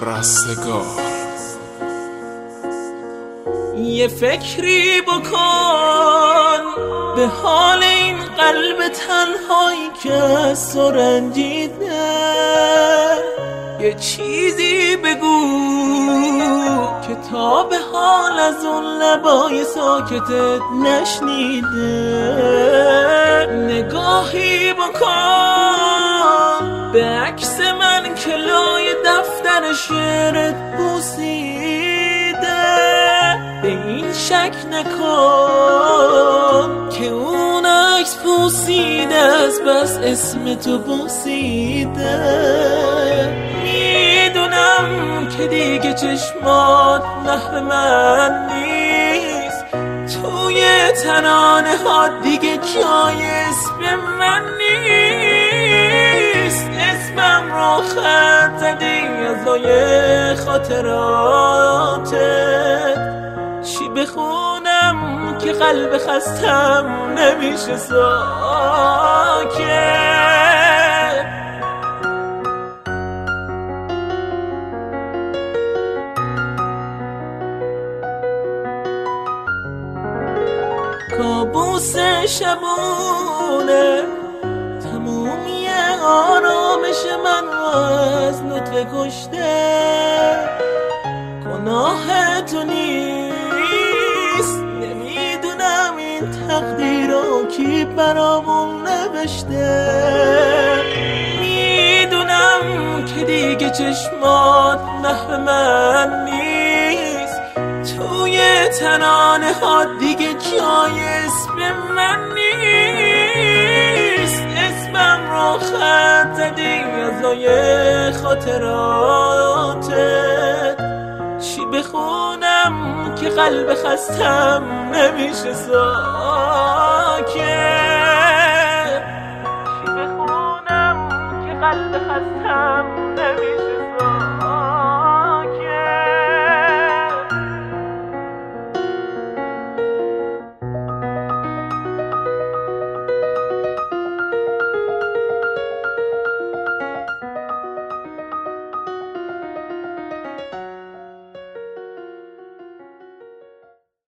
رستگار. یه فکری بکن به حال این قلب تنهایی که از تو رنجیده، یه چیزی بگو که تا به حال از اون لبای ساکتت نشنیده. نگاهی بکن به عکس من که لای دفتر شعرت بوسیده، به این شک نکن که اون عکس پوسیده از بس اسم تو بوسیده. میدونم که دیگه چشمات محو من نیست، توی ترانه ها دیگه جای اسم من نیست. اسمم رو خط زدی از لای خاطراتت، چی بخونم که قلب خستم نمیشه ساکت. کابوس شبونه تمومی آرامش من رو از لطف کشته. گناه تو نیست، نمیدونم این تقدیر رو کی برامون نوشته. میدونم که دیگه چشمات محو من نیست، توی ترانه ها دیگه جای اسم من نیست. اسمم رو خط زدی از لای خاطراتت، چی بخونم که قلب خستم نمیشه ساکت. چی بخونم که قلب خستم